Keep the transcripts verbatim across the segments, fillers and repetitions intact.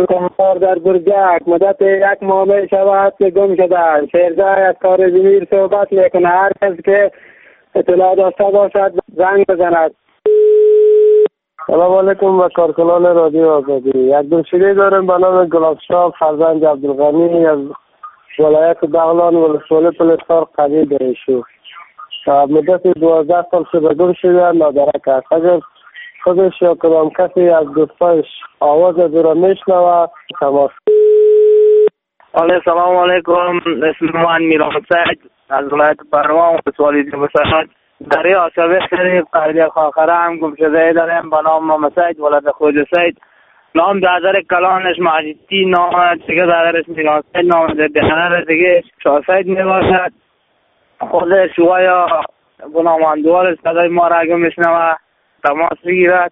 کمکار در برگک مدت یک ماه می شود که گم شده. شیرجای از کار زمیر صحبت میکنه. هر کس که اطلاع داشته باشد زنگ بزند. سلام علیکم و کارکنان رادیو آزادی. یک گمشده داریم به نام گلابشاه فرزند عبدالغنی از ولایت بغلان ولسوالی پلستار قریه دریشو. مدت دوازده سال شده گم شده نادرک است. اگر خودش یا کدام کسی از دوستایش آواز از او را میشنوه تماس. علیه سلام علیکم. اسم من میران سعید از ولایت بروان ولسوالی دمساعد در آشابه شریف قریه خاخره هم گم شده داریم به نام محمد سعید ولد خود سعید. نام دادر کلانش معجدی، نام دیگه دادرش میران سعید، نام دهنه دیگه شاه سعید میباشد. خودش و یا گناهمندوار صدای ما را اگه میشنوه تماس بگیرد.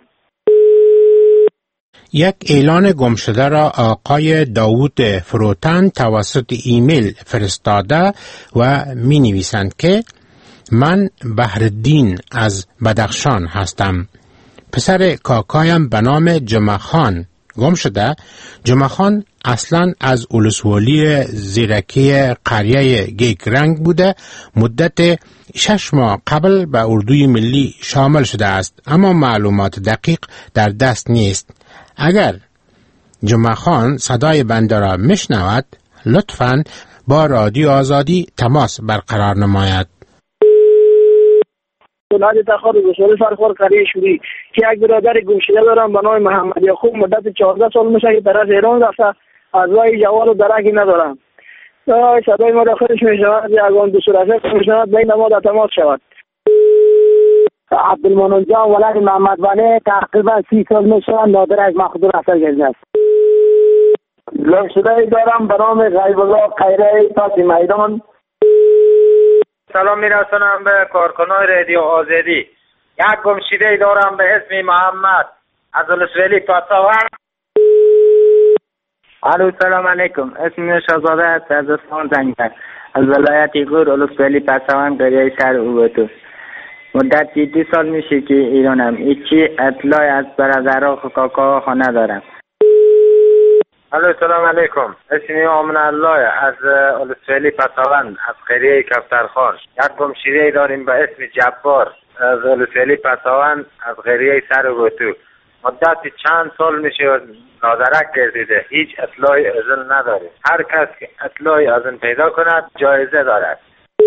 یک اعلان گم شده را آقای داوود فروتن توسط ایمیل فرستاده و می نویسند که من بحرالدین از بدخشان هستم. پسر کاکایم به نام جمعه خان گم شده. جمعه خان اصلا از ولسوالی زیرکی قریه گیکرنگ بوده. مدت شش ماه قبل به اردوی ملی شامل شده است، اما معلومات دقیق در دست نیست. اگر جمعه خان صدای بنده را میشنود لطفاً با رادیو آزادی تماس برقرار نماید. نادی تخار ولسوالی فرخور قریه شوری که یک برادر گمشده دارم به نام محمد یعقوب. مدت چهارده سال میشه که طرف ایران رفته. از وای جوال و درکی ندارم. صدای ما داخلش میشود یگان دو صورت میشود بین ما در تماس شود. عبدالمنان جان ولد محمد ولی تقریبا سی سال میشود نادر از مخدور اثر گرده است. گمشده دارم به نام غیب الله قیره تاک میدان. سلام میرسونم به کارکنان رادیو آزادی. یک گمشده دارم به اسم محمد از ولسوالی پساوند. الو سلام علیکم. اسم شهزاده است از اصفهان زنگ زد. از ولایت غور ولسوالی پساوند قریه شهر اوبتو. مدت دو سال میشه که ایرانم. هیچی اطلاع از برادرها و کاکاها خانه دارم. الو سلام علیکم. اسمی آمن الله از ولسوالی پساوند از قریه کفترخان. یک گمشده داریم به اسم جبار از ولسوالی پساوند از قریه سر اوبتو. مدت چند سال میشه نادرک گردیده. هیچ اطلاعی از اون نداره. هر کس که اطلاعی از اون پیدا کند جایزه دارد.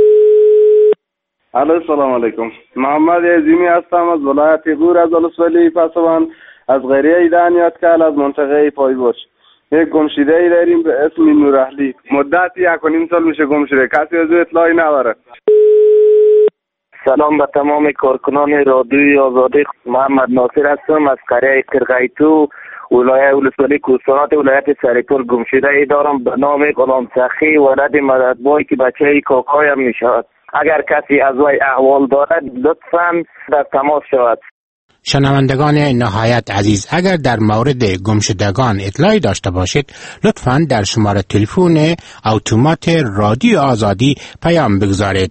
الو سلام علیکم. محمد عظیمی هستم از ولایت غور از ولسوالی پساوند از قریه دانیاتکل از منطقه پایباش. یک گمشده ای داریم به اسم نوراهلی. مدت یک و نیم سال میشه گم شده. کسی از او اطلاعی نداره. سلام به تمام کارکنان رادیوی آزادی. محمد ناصر هستم از قریه کرغیتو ولایت ولسوالی کوهستانات ولایت سرپل. گمشده ای دارم به نام غلام سخی ولد مددبای که بچه کاکایم میشود. اگر کسی از وی احوال دارد لطفاً در تماس شود. شنوندگان نهایت عزیز، اگر در مورد گمشدگان اطلاعی داشته باشید لطفاً در شماره تلفن اتومات رادیو آزادی پیام بگذارید.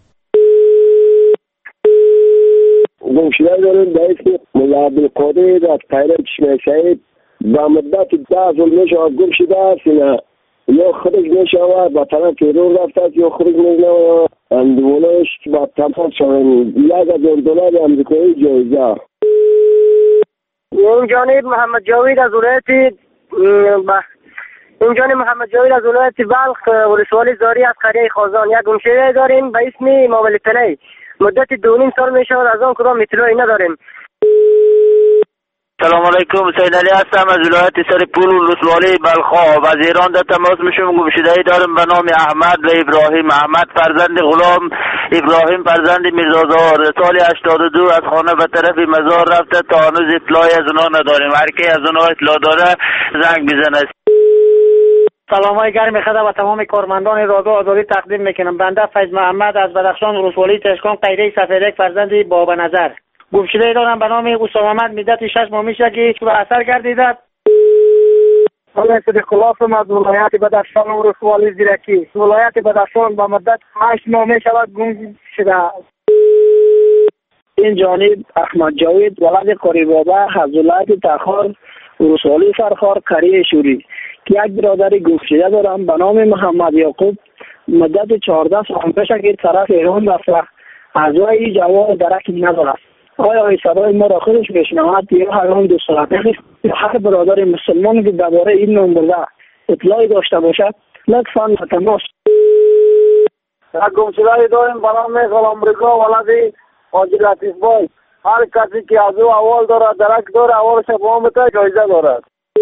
گمشده داریم به اسم ملا عبدالقادر از قریه چشمه شهید. با مدت ده سال میشود گم شده است. یا خودش میشود با طرف ایران رفته است یا خودش میشود اندوانش با تماس شود. یک هزار دلار امریکایی جایزه. این جانب محمد جاوید از ولایت این جانب محمد جاوید از ولایت بلخ ولسوالی زاری از قریه خازان. یک گمشده داریم به اسم ماولی پلی. مدت دو نیم سال میشود از آن کدام اطلاعی نداریم. سلام علیکم. سید علی هستم از ولایت سرپل ولسوالی بلخ. از ایران در تماس میشم. گمشده دارم به نام احمد و ابراهیم. احمد فرزند غلام، ابراهیم فرزند میرزازار. سال هشتاد و دو از خانه به طرف مزار رفته. تا هنوز اطلاعی از اونها نداریم. هر کی از اونها اطلاع داره زنگ بزنه. سلام های گرم خدا و تمام کارمندان رادیو آزادی تقدیم میکنم. بنده فیض محمد از بدخشان ولسوالی تشکان قیره سفیدک فرزند بابا نظر. گمشده دارم به نام اسامه محمد. مدت شش ماه میشه که به اثر گردیده. من صدیق الله هستم از ولایت بدخشان ولسوالی زیرکی. ولایت بدخشان با مدت هشت ماه میشود گم شده. این جانب احمد جاوید ولد قری بابا از ولایت تخار ولسوالی فرخار قریه شوری که یک برادر گمشده دارم به نام محمد یعقوب. مدت چهارده سال پیش که طرف ایران رفته، اعضای جواب درکی نداره. آیا صدای ما را خودش بشنود یا هران دو ساعته هر برادر مسلمان که درباره این نمبر اطلاعی داشته باشد لطفاً تماس. یک گمشده داریم به نام غلامرضا ولد حاجی لطیف بای. هر کسی که از او اول دارد درک داره اولش با هم جایزه دارد.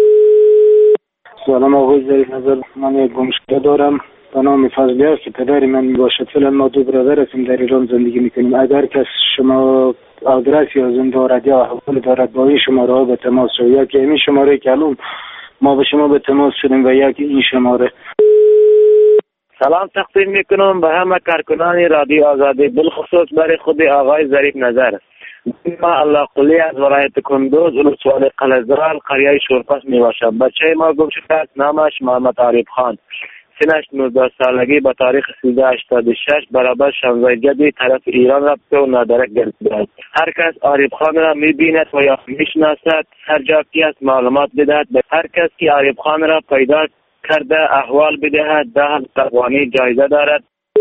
سلام آقای ظریف نظر، من یک گمشده دارم به نام فضلی است که پدری من میباشد. فعلا ما دو برادر هستیم در ایران زندگی میکنیم. اگر کس شما آدرس یا زن دارد یا احوال دارد با این شماره ها به تماس شد، یا که این شماره کلوم ما به شما به تماس شدیم و یک این شماره. سلام تقدیم میکنم به همه کارکنان رادیو آزادی، بالخصوص برای خود آقای ظریف نظر. ما الله قلی از ولایت کندوز ولسوالی قلعه‌زال قریه شورپس میباشد. بچه ما گم شده است، نامش محمد عارف خان، سنش نوزده سالگی، به تاریخ سیزده هشتاد و شش برابر شانزده جدی طرف ایران رفته و نادرک گرفته است. هر کس عارف خان را میبیند و یا میشناسد هر جا که است معلومات بدهد. هر کس که عارف خان را پیدا کرده احوال بدهد. ده افغانی جایزه دارد.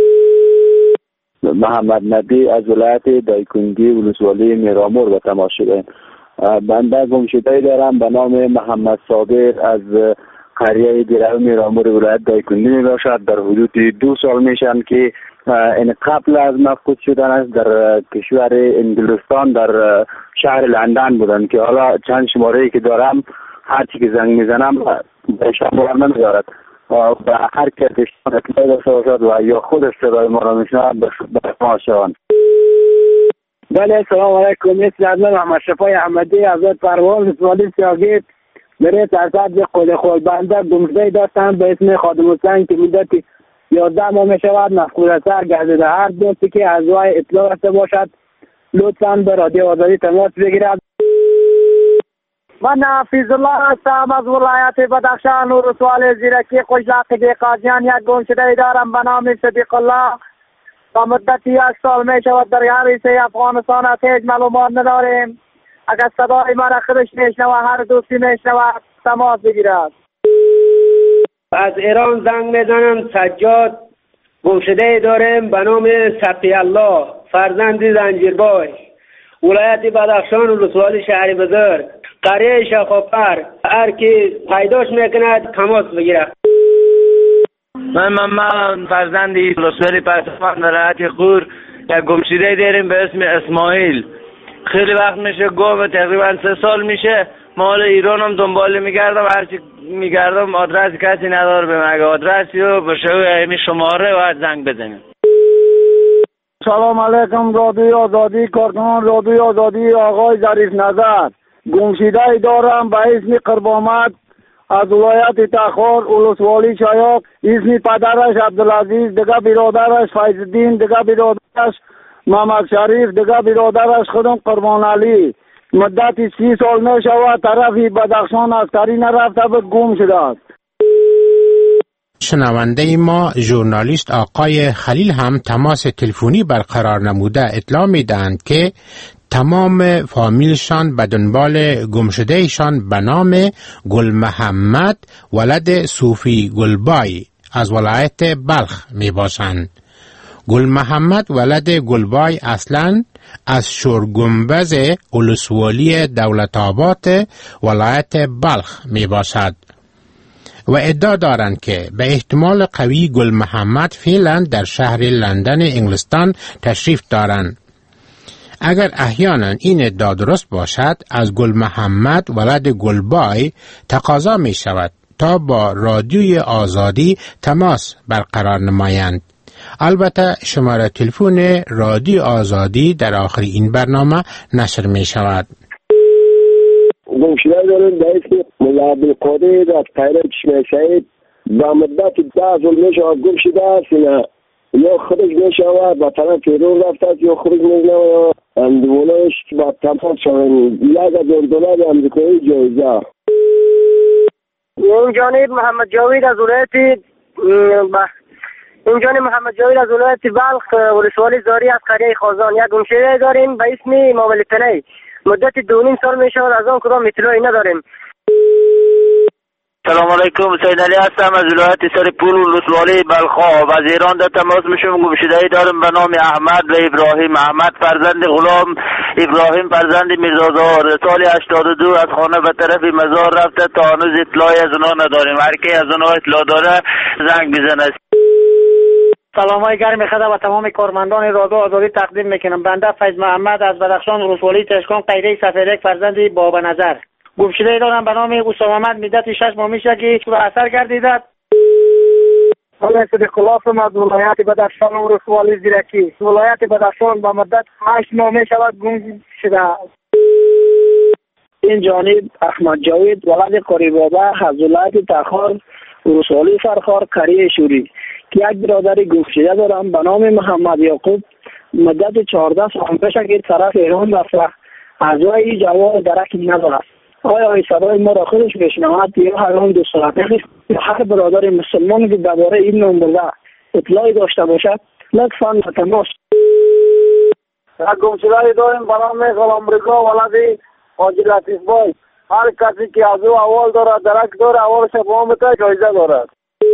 محمد نبی از ولایت دایکنگی ولسوالی میرامور به تماس شده. بنده گمشده دارم به نام محمد صابر از قریه دیرو میرامور ولایت دایکنگی میباشد. در حدود دو سال میشن که این قبل از مفقود شدن است در کشور انگلستان در شهر لندن بودن که حالا چند شماره که دارم هرچی که زنگ میزنم به شماره نمیدارد و هر کسی اطلاع داشته باشد و یا خود صدای ما را میشنود به ما شوند. بله سلام علیکم. مثل از محمد شفای احمدی از پروان ولسوالی سیاگیت برای ترصد به قول خود بنده گمشده داشتم به اسم خادم حسین که مدت یازده ماه می شود مفقود سر گردیده. هر دوستی که از وای اطلاع داشته باشد لطفاً به رادیو آزادی تماس بگیرد. من حفیظ الله هستم از ولایت بدخشان ولسوالی زیرکی قشلاق قاضیان. یک گمشده دارم به نام صدیق الله. تا مدت یک سال می شود در حریصه افغانستان است. هیچ معلومات نداریم. اگر صدای مرا خودش میشنوه هر دوستی میشنوه تماس بگیرد. از ایران زنگ میزنم. سجاد گمشده داریم به نام سقی الله فرزند زنجیربای، ولایت بدخشان ولسوالی شهر بزرگ قریه شاخوپر. هر کی پیداش میکند تماس بگیرد. من محمد فرزندی ولسوالی پرتفان ولایت خور یک گمشده داریم به اسم اسماعیل. خیلی وقت میشه، گم تقریبا سه سال میشه. مال ایران هم دنبال میگردم، هرچی میگردم آدرس کسی نداره به مگه آدرسی رو به شوی شماره و زنگ بزنیم. سلام علیکم رادیو آزادی، کارکنان رادیو آزادی، آقای ظریف نظر. گمشده دارم به اسم قربامت از ولایت تخار ولسوالی شایاق. اسم پدرش عبدالعزیز، دیگه برادرش فیض‌الدین، دیگه برادرش محمد شریف، دیگه برادرش خودم قربان علی. مدت سی سال می شود طرفی بدخشان از کاری نرفته به گم شده است. شنونده ما ژورنالیست آقای خلیل هم تماس تلفنی برقرار نموده اطلاع می دهند که تمام فامیلشان به دنبال گمشدهشان به نام گل محمد ولد صوفی گلبای از ولایت بلخ می باشند. گل محمد ولد گلبای اصلاً از شورگنبز ولسوالی دولت آباد ولایت بلخ می باشد و ادعا دارند که به احتمال قوی گل محمد فعلا در شهر لندن انگلستان تشریف دارند. اگر احیانا این ادعا درست باشد از گل محمد ولد گلبای تقاضا می شود تا با رادیوی آزادی تماس برقرار نمایند. البته شماره تلفن رادیو آزادی در آخر این برنامه نشر می شود. گمشده داریم به اسم ملا عبدالقادر از قریه چشمه سعید. با مدت ده سال می شود گمشده است. یا خودش می شود به طرف ایران رفته است یا خودش می شود اندوانش با تماس شود. یک هزار دلار امریکایی جایزه. این جانب محمد جاوید از ولایت این جانب محمد جاوید از ولایت بلخ ولسوالی زاری از قریه خازان. یک گمشده داریم به اسم ماول تنی. مدت دو نیم سال می شود از آن کدام اطلاعی نداریم. سلام علیکم، سید علی هستم از ولایت سرپول ولسوالی بلخاب. از ایران در تماس میشم. گمشده‌ای دارم به نام احمد و ابراهیم. احمد فرزند غلام، ابراهیم فرزند میرزازار. سال هشتاد و دو از خانه به طرف مزار رفته، تا هنوز اطلاعی از اونها نداریم. هر کی از اونها اطلاع داره زنگ بزنه. سلام های گرم خدا و تمام کارمندان رادیو آزادی تقدیم میکنم. بنده فیض محمد از بدخشان ولسوالی تشکان قیره سفیدک فرزند باب نظر. گمشده‌ای دارم به نام اسامه محمد، مدت شش ماه میشه که تو اثر گردیده. حالا صدیق الله هستم از ولایت بدخشان ولسوالی زیرکی. ولایت بدخشان به مدت هشت ماه میشود گم شده. این جانب احمد جاوید ولد قریبابه از ولایت تخار ولسوالی فرخار قریه شوری که یک برادر گمشده دارم به نام محمد یعقوب. مدت چهارده سال پیش که طرف ایران رفته، از وی جواب درکی ندارد. آیا این صدای ما را خودش بشنود یا هران دو ساعته هر برادر مسلمان که درباره این نمبر اطلاعی داشته باشد لطفاً به تماس. یک گمشده‌ای داریم به نام غلامرضا ولد حاجی لطیف بای. هر کسی که از او احوال دارد درک داره احوالش با ما جایزه دارد.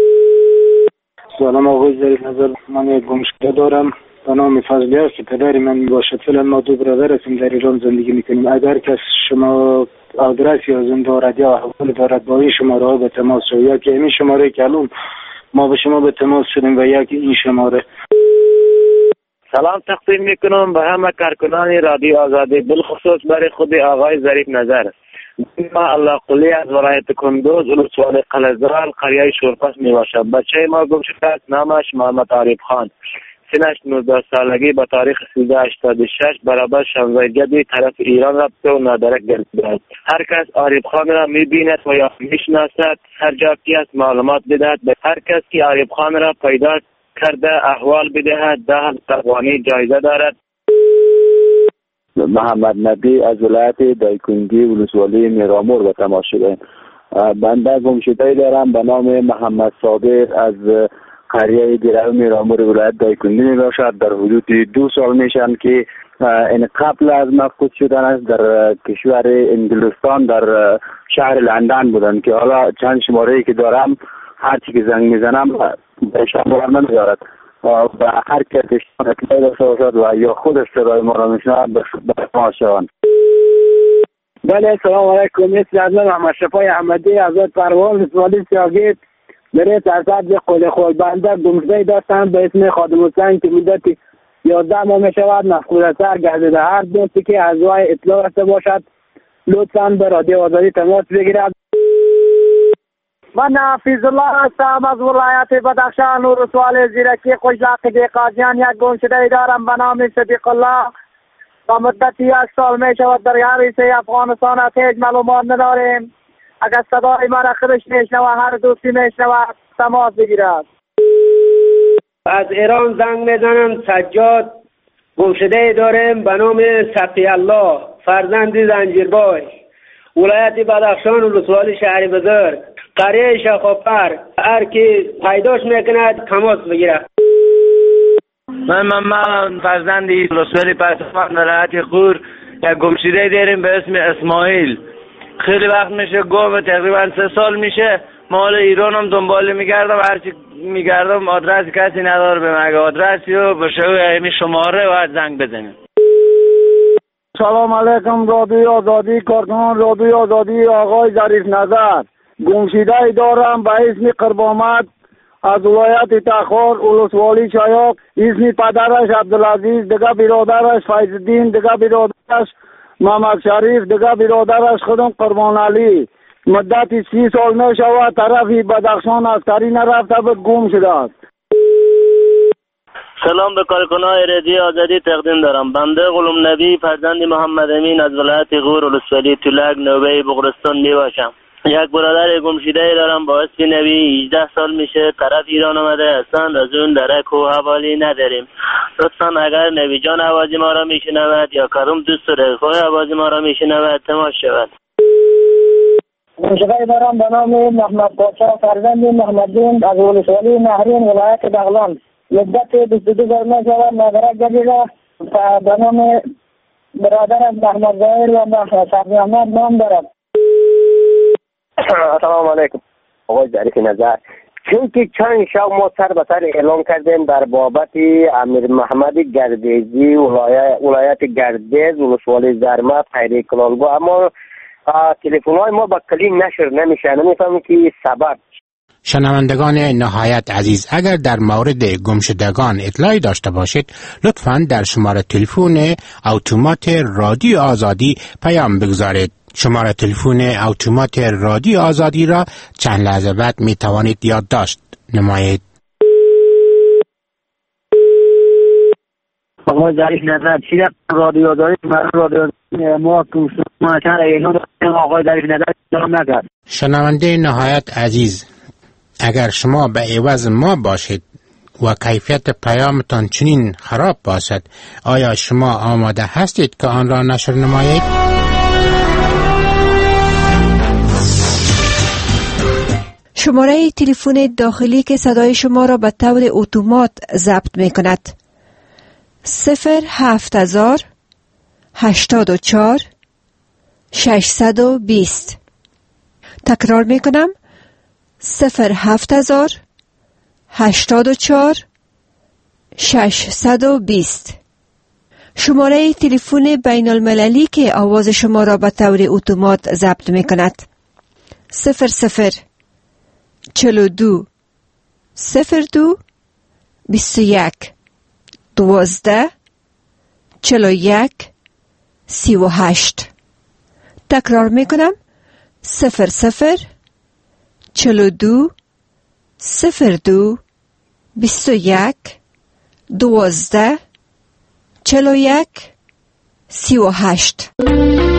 سلام آقای ظریف نظر، من یک گمشده دارم به نام فضلی است که پدری من میباشد. فعلا ما دو برادر هستیم در ایران زندگی میکنیم. اگر کس شما آدرس یا زن دارد یا احوال دارد با این شماره ها به تماس شد، یا که این شماره کلون ما به شما به تماس شدیم و یا که این شماره. سلام تقدیم میکنم به همه کارکنان رادیو آزادی، بالخصوص برای خود آقای ظریف نظر. ما الله قلی از ولایت کندوز ولسوالی قلعه‌زال قریه شورپس میباشد. بچه ما گم شده است، نامش محمد عارف خان. سنش نوزده سالگی به تاریخ سیزده هشتاد و شش برابر شانزده جدی طرف ایران رفته و نادرک گرفته است. هر کس عارف خان را میبیند و یا میشناسد هر جا که است معلومات بدهد. به هر کس که عارف خان را پیدا کرده احوال بدهد. ده تقوانی جایزه دارد. محمد نبی از ولایت دایکنگی ولسوالی میرامور به تماس شده. بنده گمشده‌ای دارم به نام محمد صابر از قریه دیره میرامور ولایت دایکنگی میباشد. در حدود دو سال میشن که این قبل از مفقود شدن است در کشور انگلستان در شهر لندن بودن که حالا چند شماره که دارم هرچی که زنگ میزنم به شماره نمیدارد. و هر کسی اطلاعی داشته باشد و یا خودش صدای ما را میشنود به تماس شوند. بله سلام علیکم، مثل از محمد شفای احمدی آزاد پروان ولسوالی سیاگیت برای ترصد قول خول. بنده گمشده‌ای داشتم به اسم خادم حسین که مدت یازده ماه میشود مفقود اثر گردیده. هر دوستی که از وی اطلاع داشته باشد لطفاً به رادیو آزادی تماس بگیرد. من حفیظ الله هستم از ولایت بدخشان ولسوالی زیرکی قشلاق قاضیان. یک گمشده‌ای دارم به نام صدیق الله. تا مدت یک سال می شود در حریصه افغانستان است. هیچ معلومات نداریم. اگر صدای ما را خودش میشنوه هر دوستی میشنوه تماس بگیرد. از ایران زنگ میزنم. سجاد گمشده‌ای داریم به نام سقی الله فرزند زنجیربای، ولایت بدخشان ولسوالی شهر بزرگ قریه شاخوپر. هر کی پیداش میکند تماس بگیرد. من من فرزندی ولسوالی پرتمان ولایت خور یک گمشده‌ای داریم به اسم اسماعیل. خیلی وقت میشه گم، تقریبا سه سال میشه. ما حالا ایران هم دنبال میگردم، هرچی میگردم آدرس کسی نداره به مگه آدرسی و به شوی شماره و زنگ بزنیم. سلام علیکم رادیو آزادی، کارکنان رادیو آزادی، آقای ظریف نظر. گمشده‌ای دارم به اسم قربامت از ولایت تخار ولسوالی شایاق. اسم پدرش عبدالعزیز، دیگه برادرش فیض‌الدین، دیگه برادرش محمد شریف، دیگه برادرش خودم قربان علی. مدت سی سال می شود طرفی بدخشان از ترین رفته بود گم شده است. سلام به کارکنان رادیو آزادی تقدیم دارم. بنده غلام نبی فرزند محمد امین از ولایت غور ولسوالی تولک نوبه بغرستان می باشم. یک برادر گمشده‌ای دارم با اسم نبی. هجده سال میشه طرف ایران آمده هستند. از اون درک و حوالی نداریم. لطفاً اگر نبی جان آواز ما را میشنود یا کارم دوست رفیق آواز ما را میشنود تماس شود. گمشده‌ای دارم به نام محمد پاشا فرزند محمدین از ولسوالی نهرین ولایت بغلان. مدت بیست و دو سال میشود نادرک گردیده. به نام برادرم محمد ظاهر و محمد احمد نام دارد. السلام علیکم. آقای ظریف نظر، چون که چند شب ما سر به سر اعلام کردیم در بابت امیر محمد گردیزی ولایت ولایت گردیز ولسوالی زرمت خیری کلالگو، اما تلفن های ما با کلیم نشر نمیشه. نمیفهمم که سبب. شنوندگان نهایت عزیز، اگر در مورد گمشدگان اطلاعی داشته باشید لطفاً در شماره تلفن اتومات رادیو آزادی پیام بگذارید. شماره تلفن اتومات رادیو آزادی را چند لحظه بعد می توانید یادداشت نمایید. آقای ظریف نظر چی رادیو آزادی مرا رادیو ما ما چند اینا آقای ظریف نظر جام نکرد. شنونده نهایت عزیز، اگر شما به عوض ما باشید و کیفیت پیامتان چنین خراب باشد، آیا شما آماده هستید که آن را نشر نمایید؟ شماره تلفن داخلی که صدای شما را به طور اتومات ضبط می کند صفر هفت هزار هشتاد و چهار ششصد و بیست. تکرار می کنم صفر هفت هزار هشتاد و چهار ششصد و بیست. شماره تلفن بین المللی که آواز شما را به طور اتومات ضبط می کند صفر صفر چهل و دو صفر دو بیست و یک دوازده چهل و یک سی و هشت. تکرار می کنم صفر صفر چهل و دو صفر دو بیست و یک دوازده چهل و یک سی و هشت.